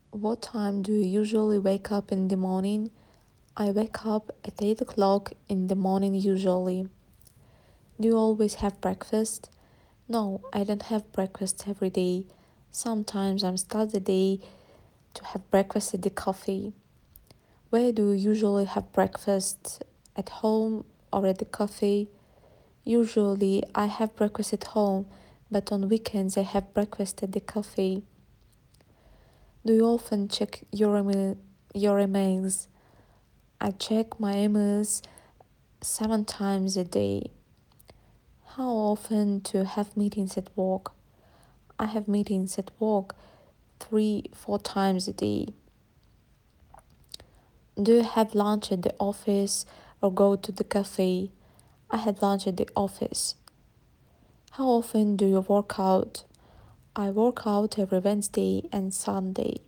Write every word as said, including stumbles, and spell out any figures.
What time do you usually wake up in the morning? I wake up at eight o'clock in the morning usually. Do you always have breakfast? No, I don't have breakfast every day. Sometimes I start the day to have breakfast at the coffee. Where do you usually have breakfast? At home or at the coffee? Usually I have breakfast at home, but on weekends I have breakfast at the coffee. Do you often check your email, your emails? I check my emails seven times a day. How often do you have meetings at work? I have meetings at work three, four times a day. Do you have lunch at the office or go to the cafe? I had lunch at the office. How often do you work out? I work out every Wednesday and Sunday.